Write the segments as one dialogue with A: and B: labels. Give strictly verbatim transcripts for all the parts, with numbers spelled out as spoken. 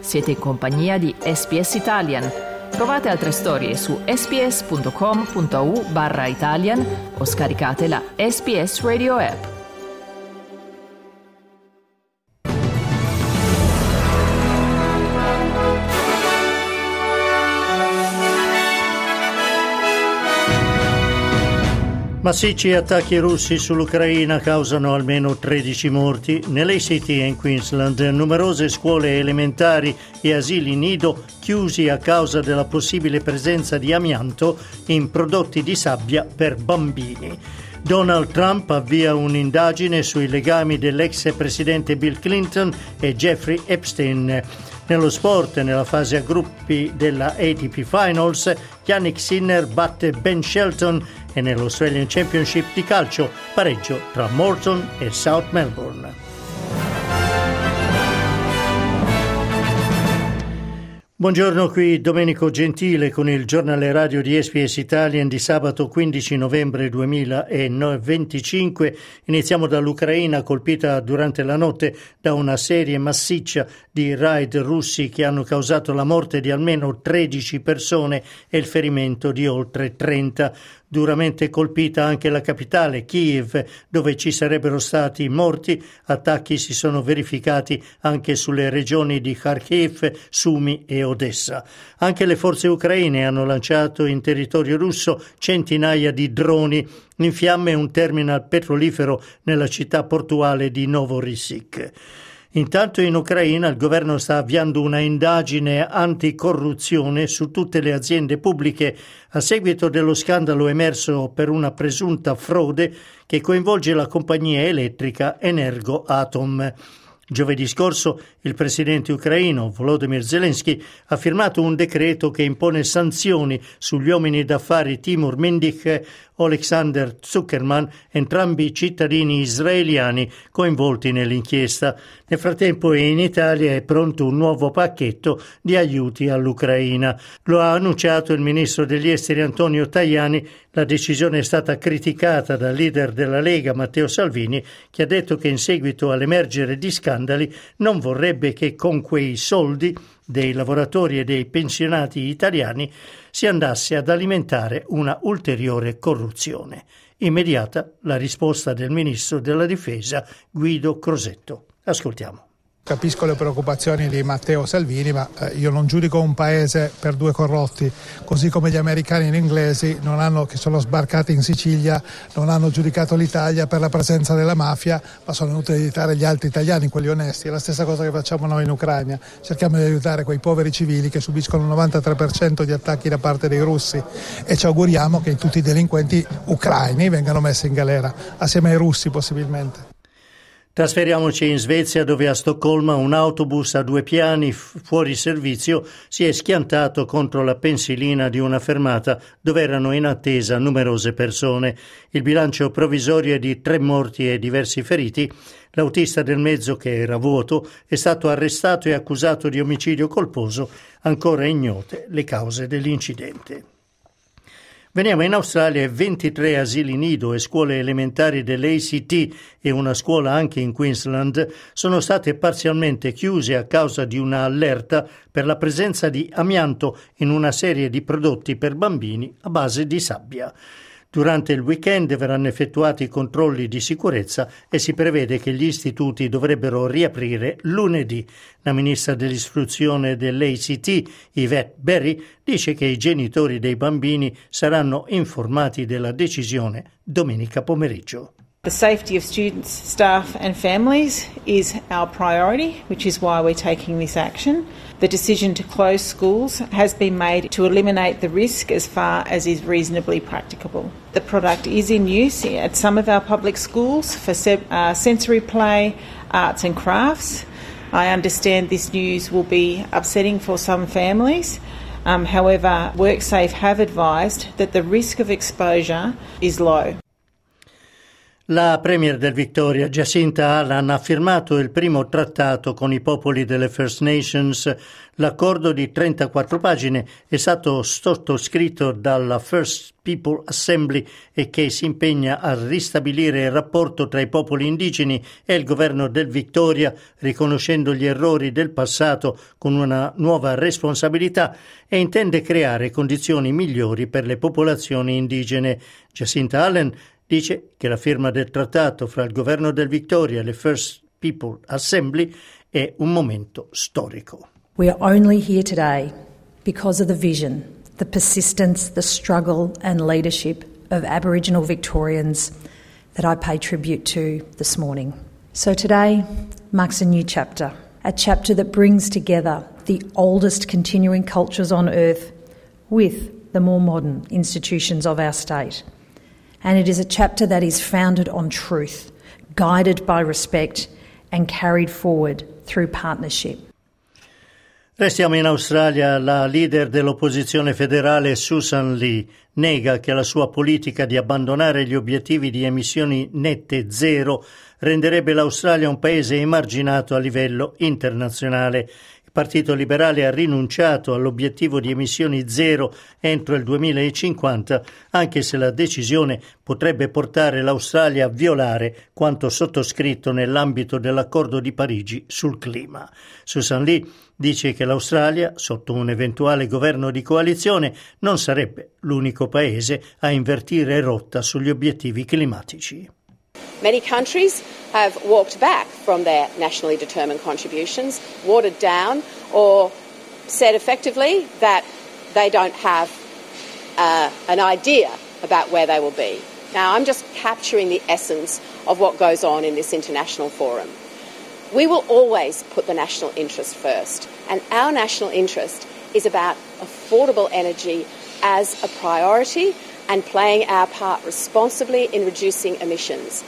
A: Siete in compagnia di S B S Italian. Trovate altre storie su sbs.com.au barra Italian o scaricate la S B S Radio app.
B: Massicci attacchi russi sull'Ucraina causano almeno tredici morti. Nell'A C T e in Queensland numerose scuole elementari e asili nido chiusi a causa della possibile presenza di amianto in prodotti di sabbia per bambini. Donald Trump avvia un'indagine sui legami dell'ex presidente Bill Clinton e Jeffrey Epstein. Nello sport, nella fase a gruppi della A T P Finals, Jannik Sinner batte Ben Shelton e nell'Australian Championship di calcio pareggio tra Morton e South Melbourne. Buongiorno, qui Domenico Gentile con il giornale radio di S B S Italian di sabato quindici novembre duemilaventicinque. Iniziamo dall'Ucraina, colpita durante la notte da una serie massiccia di raid russi che hanno causato la morte di almeno tredici persone e il ferimento di oltre trenta. Duramente colpita anche la capitale, Kiev, dove ci sarebbero stati morti. Attacchi si sono verificati anche sulle regioni di Kharkiv, Sumy e Odessa. Anche le forze ucraine hanno lanciato in territorio russo centinaia di droni. In fiamme un terminal petrolifero nella città portuale di Novorossiysk. Intanto in Ucraina il governo sta avviando una indagine anticorruzione su tutte le aziende pubbliche a seguito dello scandalo emerso per una presunta frode che coinvolge la compagnia elettrica Energoatom. Giovedì scorso il presidente ucraino Volodymyr Zelensky ha firmato un decreto che impone sanzioni sugli uomini d'affari Timur Mendik e Oleksandr Zuckerman, entrambi cittadini israeliani coinvolti nell'inchiesta. Nel frattempo in Italia è pronto un nuovo pacchetto di aiuti all'Ucraina. Lo ha annunciato il ministro degli esteri Antonio Tajani. La decisione è stata criticata dal leader della Lega Matteo Salvini, che ha detto che in seguito all'emergere di scandali non vorrebbe che con quei soldi dei lavoratori e dei pensionati italiani si andasse ad alimentare una ulteriore corruzione. Immediata la risposta del ministro della Difesa Guido Crosetto. Ascoltiamo.
C: Capisco le preoccupazioni di Matteo Salvini, ma eh, io non giudico un paese per due corrotti, così come gli americani e gli inglesi non hanno, che sono sbarcati in Sicilia, non hanno giudicato l'Italia per la presenza della mafia, ma sono venuti ad aiutare gli altri italiani, quelli onesti. È la stessa cosa che facciamo noi in Ucraina, cerchiamo di aiutare quei poveri civili che subiscono il novantatré per cento di attacchi da parte dei russi e ci auguriamo che tutti i delinquenti ucraini vengano messi in galera, assieme ai russi possibilmente.
B: Trasferiamoci in Svezia, dove a Stoccolma un autobus a due piani fuori servizio si è schiantato contro la pensilina di una fermata dove erano in attesa numerose persone. Il bilancio provvisorio è di tre morti e diversi feriti. L'autista del mezzo, che era vuoto, è stato arrestato e accusato di omicidio colposo, ancora ignote le cause dell'incidente. Veniamo in Australia e ventitré asili nido e scuole elementari dell'A C T e una scuola anche in Queensland sono state parzialmente chiuse a causa di una allerta per la presenza di amianto in una serie di prodotti per bambini a base di sabbia. Durante il weekend verranno effettuati controlli di sicurezza e si prevede che gli istituti dovrebbero riaprire lunedì. La ministra dell'istruzione dell'A C T, Yvette Berry, dice che i genitori dei bambini saranno informati della decisione domenica pomeriggio.
D: The safety of students, staff and families is our priority, which is why we're taking this action. The decision to close schools has been made to eliminate the risk as far as is reasonably practicable. The product is in use at some of our public schools for uh, sensory play, arts and crafts. I understand this news will be upsetting for some families. Um, however, WorkSafe have advised that the risk of exposure is low.
B: La premier del Victoria, Jacinta Allan, ha firmato il primo trattato con i popoli delle First Nations. L'accordo di trentaquattro pagine è stato sottoscritto dalla First People Assembly e che si impegna a ristabilire il rapporto tra i popoli indigeni e il governo del Victoria, riconoscendo gli errori del passato con una nuova responsabilità, e intende creare condizioni migliori per le popolazioni indigene. Jacinta Allan dice che la firma del trattato fra il governo del Victoria e le First People Assembly è un momento storico.
E: We are only here today because of the vision, the persistence, the struggle and leadership of Aboriginal Victorians that I pay tribute to this morning. So today marks a new chapter, a chapter that brings together the oldest continuing cultures on earth with the more modern institutions of our state. And it is a chapter that is founded on truth, guided by respect and carried forward through partnership.
B: Restiamo in Australia. La leader dell'opposizione federale Susan Lee nega che la sua politica di abbandonare gli obiettivi di emissioni nette zero renderebbe l'Australia un paese emarginato a livello internazionale. Il Partito Liberale ha rinunciato all'obiettivo di emissioni zero entro il duemilacinquanta, anche se la decisione potrebbe portare l'Australia a violare quanto sottoscritto nell'ambito dell'Accordo di Parigi sul clima. Susan Lee dice che l'Australia, sotto un eventuale governo di coalizione, non sarebbe l'unico paese a invertire rotta sugli obiettivi climatici.
F: Many countries have walked back from their nationally determined contributions, watered down, or said effectively that they don't have uh, an idea about where they will be. Now, I'm just capturing the essence of what goes on in this international forum. We will always put the national interest first, and our national interest is about affordable energy as a priority and playing our part responsibly in reducing emissions.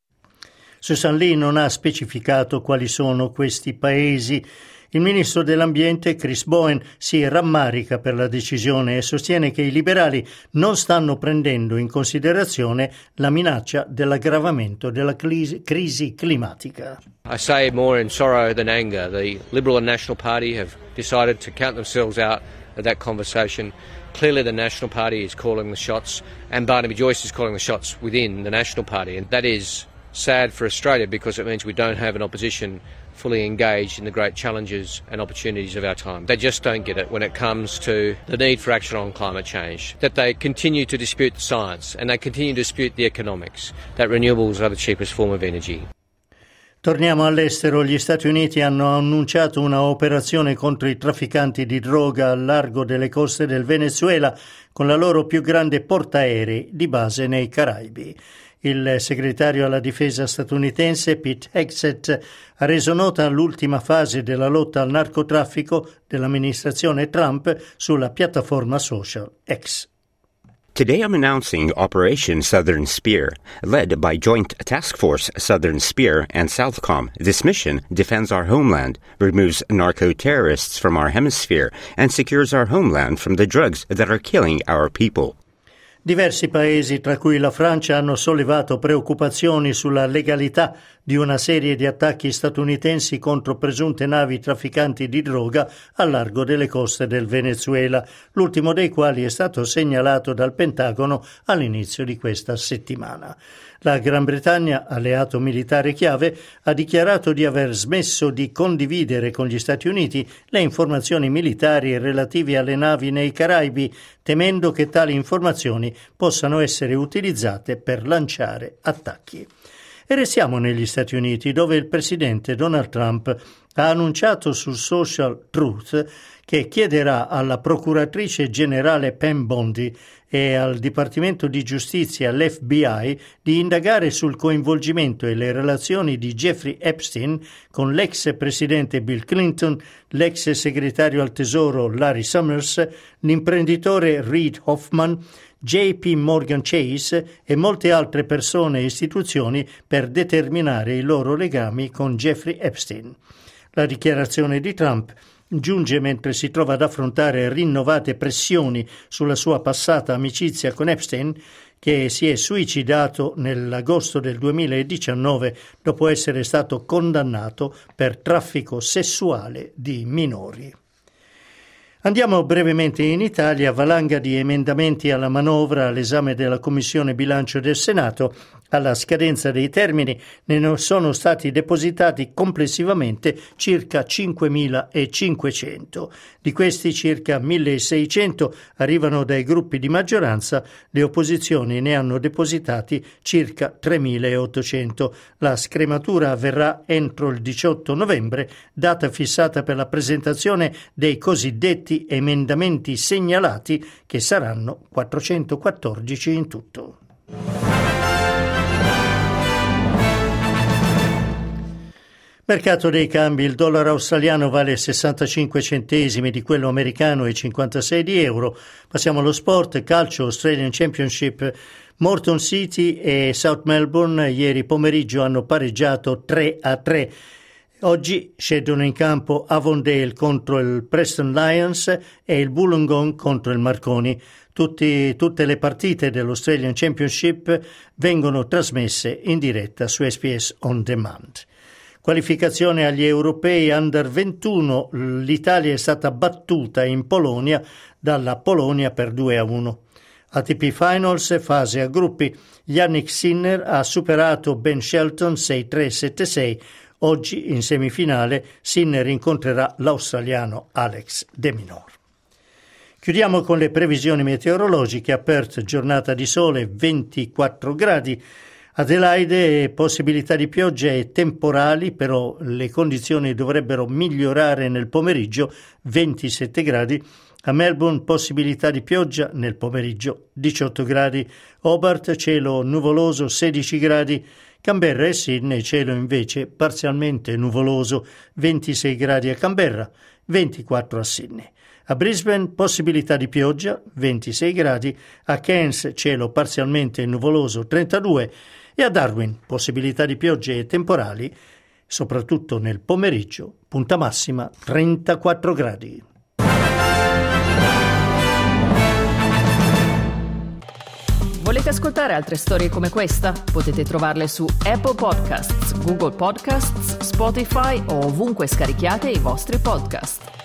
B: Susan Lee non ha specificato quali sono questi paesi. Il ministro dell'Ambiente, Chris Bowen, si rammarica per la decisione e sostiene che i liberali non stanno prendendo in considerazione la minaccia dell'aggravamento della crisi climatica.
G: I say more in sorrow than anger. The Liberal and National Party have decided to count themselves out of that conversation. Clearly the National Party is calling the shots, and Barnaby Joyce is calling the shots within the National Party, and that is sad for Australia because it means we don't have an opposition fully engaged in the great challenges and opportunities of our time. They just don't get it when it comes to the need for action on climate change, that they continue to dispute the science and they continue to dispute the economics, that renewables are the cheapest form of energy.
B: Torniamo all'estero. Gli Stati Uniti hanno annunciato una operazione contro i trafficanti di droga al largo delle coste del Venezuela con la loro più grande portaerei di base nei Caraibi. Il segretario alla difesa statunitense Pete Hegseth ha reso nota l'ultima fase della lotta al narcotraffico dell'amministrazione Trump sulla piattaforma social X.
H: Today I'm announcing Operation Southern Spear, led by Joint Task Force Southern Spear and Southcom. This mission defends our homeland, removes narco-terrorists from our hemisphere, and secures our homeland from the drugs that are killing our people.
B: Diversi paesi, tra cui la Francia, hanno sollevato preoccupazioni sulla legalità di una serie di attacchi statunitensi contro presunte navi trafficanti di droga al largo delle coste del Venezuela, l'ultimo dei quali è stato segnalato dal Pentagono all'inizio di questa settimana. La Gran Bretagna, alleato militare chiave, ha dichiarato di aver smesso di condividere con gli Stati Uniti le informazioni militari relative alle navi nei Caraibi, temendo che tali informazioni possano essere utilizzate per lanciare attacchi. E restiamo negli Stati Uniti, dove il presidente Donald Trump ha annunciato sul social Truth che chiederà alla procuratrice generale Pam Bondi e al Dipartimento di Giustizia, l'F B I, di indagare sul coinvolgimento e le relazioni di Jeffrey Epstein con l'ex presidente Bill Clinton, l'ex segretario al Tesoro Larry Summers, l'imprenditore Reid Hoffman, J P Morgan Chase e molte altre persone e istituzioni per determinare i loro legami con Jeffrey Epstein. La dichiarazione di Trump giunge mentre si trova ad affrontare rinnovate pressioni sulla sua passata amicizia con Epstein, che si è suicidato nell'agosto del duemiladiciannove dopo essere stato condannato per traffico sessuale di minori. Andiamo brevemente in Italia. Valanga di emendamenti alla manovra all'esame della Commissione Bilancio del Senato. Alla scadenza dei termini ne sono stati depositati complessivamente circa cinquemilacinquecento. Di questi circa milleseicento arrivano dai gruppi di maggioranza, le opposizioni ne hanno depositati circa tremilaottocento. La scrematura avverrà entro il diciotto novembre, data fissata per la presentazione dei cosiddetti emendamenti segnalati, che saranno quattrocentoquattordici in tutto. Mercato dei cambi: il dollaro australiano vale sessantacinque centesimi di quello americano e cinquantasei di euro. Passiamo allo sport, calcio, Australian Championship. Morton City e South Melbourne ieri pomeriggio hanno pareggiato tre a tre. Oggi scendono in campo Avondale contro il Preston Lions e il Wollongong contro il Marconi. Tutti, tutte le partite dell'Australian Championship vengono trasmesse in diretta su S B S On Demand. Qualificazione agli europei under ventuno, l'Italia è stata battuta in Polonia dalla Polonia per due a uno. A T P Finals, fase a gruppi, Yannick Sinner ha superato Ben Shelton sei tre sette sei. Oggi in semifinale Sinner incontrerà l'australiano Alex de Minaur. Chiudiamo con le previsioni meteorologiche. A Perth giornata di sole, ventiquattro gradi. Adelaide possibilità di pioggia e temporali, però le condizioni dovrebbero migliorare nel pomeriggio, ventisette gradi. A Melbourne possibilità di pioggia nel pomeriggio, diciotto gradi. Hobart cielo nuvoloso, sedici gradi. Canberra e Sydney cielo invece parzialmente nuvoloso, ventisei gradi a Canberra, ventiquattro a Sydney. A Brisbane possibilità di pioggia, ventisei gradi. A Cairns cielo parzialmente nuvoloso, trentadue. E a Darwin possibilità di piogge e temporali, soprattutto nel pomeriggio, punta massima trentaquattro gradi.
A: Volete ascoltare altre storie come questa? Potete trovarle su Apple Podcasts, Google Podcasts, Spotify o ovunque scarichiate i vostri podcast.